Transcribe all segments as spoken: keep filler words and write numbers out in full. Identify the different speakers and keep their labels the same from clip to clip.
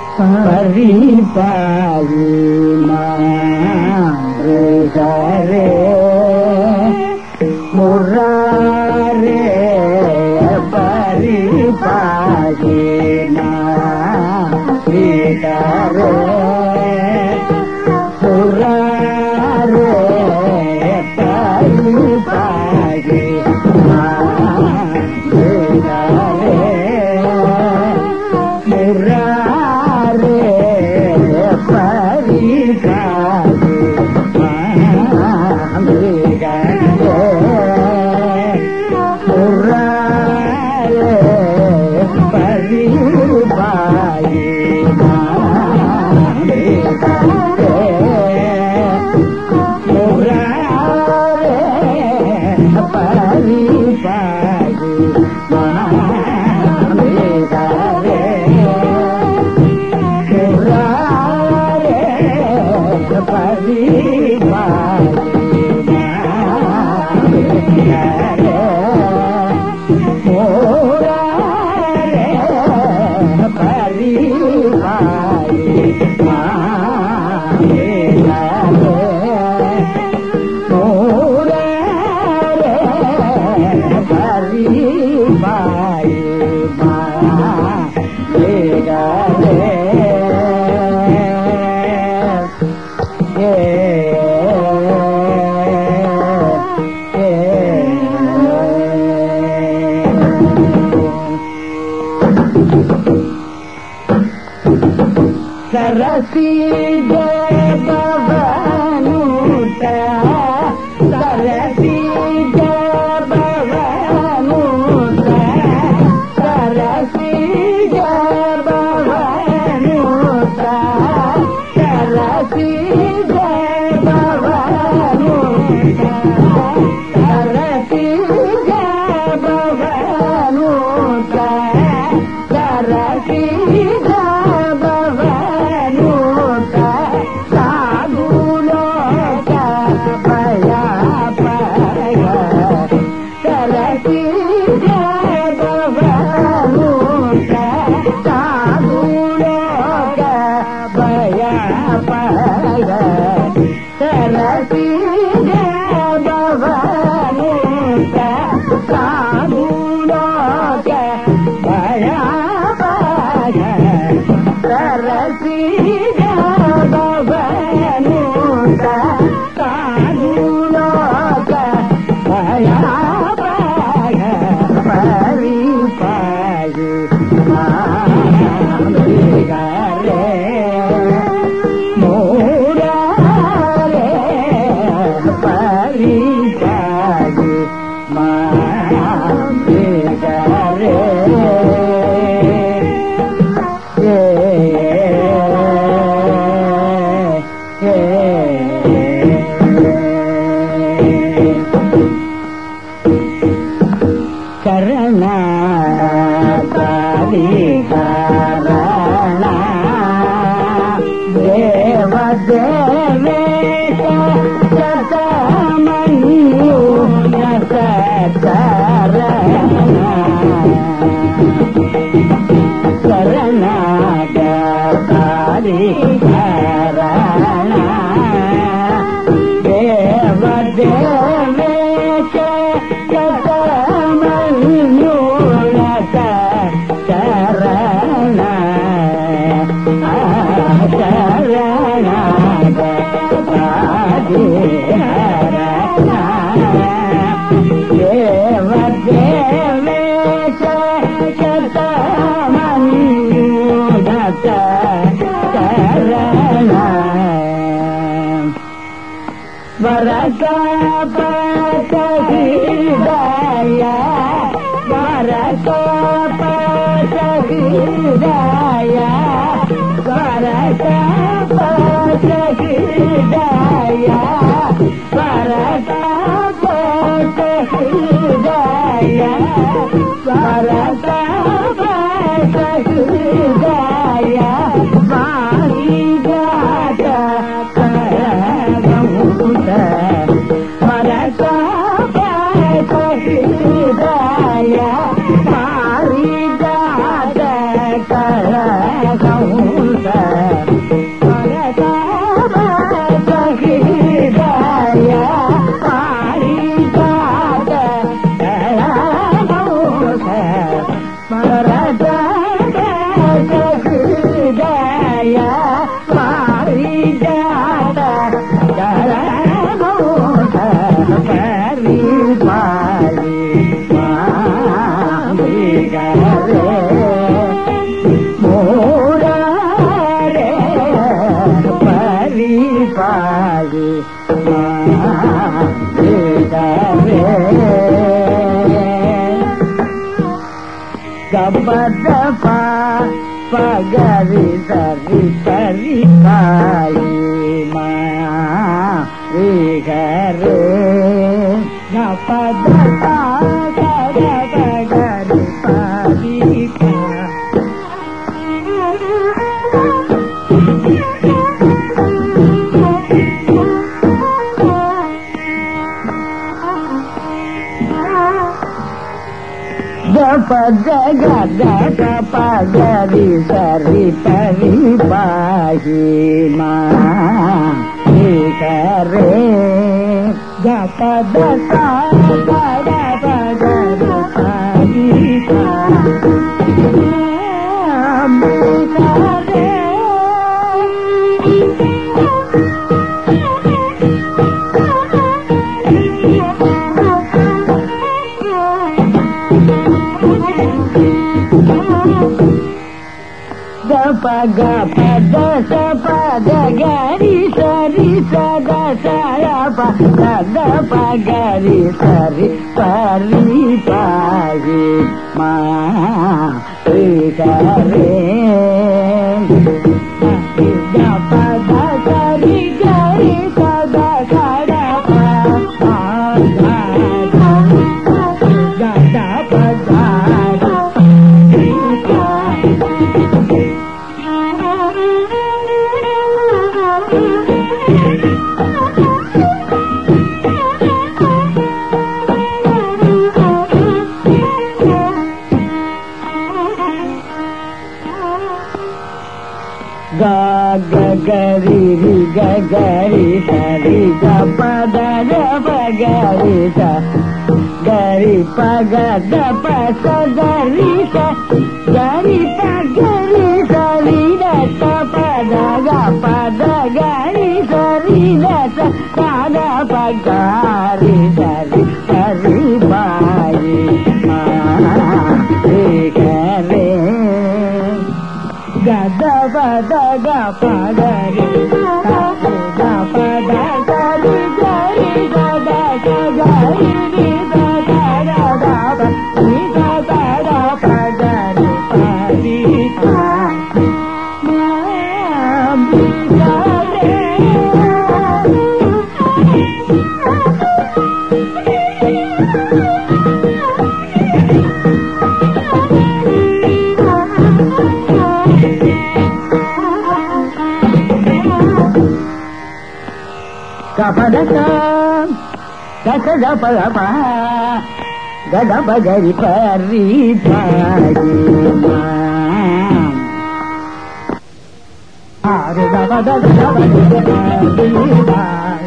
Speaker 1: परिपालिना रे मुरारे परिपालिना रे मुरारे परिपालिना सरसी जय भवनुता सरसी जय भवनुता सरसी जय भवनुता सरसी जय भवनुता सरसी जय भवनुता सरसी Varaka pata hidaya, Varaka pata hidaya, Varaka pata hidaya, Varaka pata hidaya, Varaka pata hidaya, Vahi gata Varaka pata hidaya, Vahi gata Gabadapa pagari sari pari pai ma vigare gapadapa gada pagari pari pai Pada gada pagari sari pari pahi ma ikare gapada pada pagari pari Paga pada sapada gari sari sada saya pada pagari sari pari pagi ma ikare pada sari gari sada sada pada gada pada gagari gagari sari gapada pagari sa gari pagada pasadari sa gari pagari sari data pada gapada gari sari data pada pagari sari sari bayi ma ikare gada pada gapada gada pada gari gari gada gari ni gada gada ni gada pada pari ka pada sam gada pada pa gada pagari pari pagi ma are gada gada pagari pari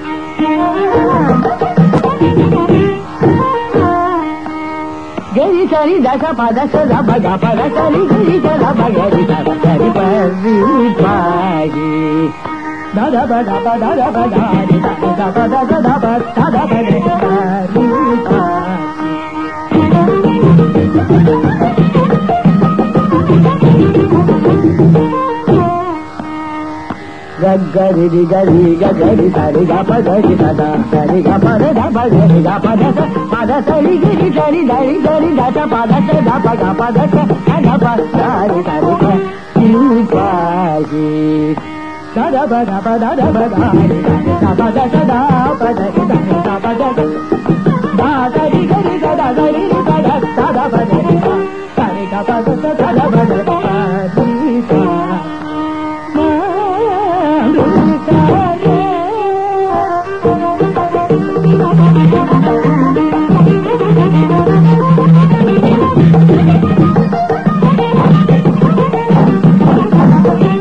Speaker 1: gari sari dasa pada sada baga pada sari gari sada pagari pari pari pagi da da ba da ba da da ba da da da ba da da da ba da da ba da da gagari gari gagari sari ga pa gari da da sari ga pa da ba gari ga pa da pa da sari gari sari dari dari da da pa da da pa ga pa da da pa sari sari pa pa ji da da ba da ba da da ba da da ba da da da ba da da ba da da da ri ga ri da da ga ri da da da da ba da da sa ri ga ba da da da ba da da ri ka ma ri ka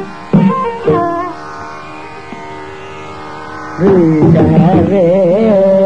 Speaker 1: re re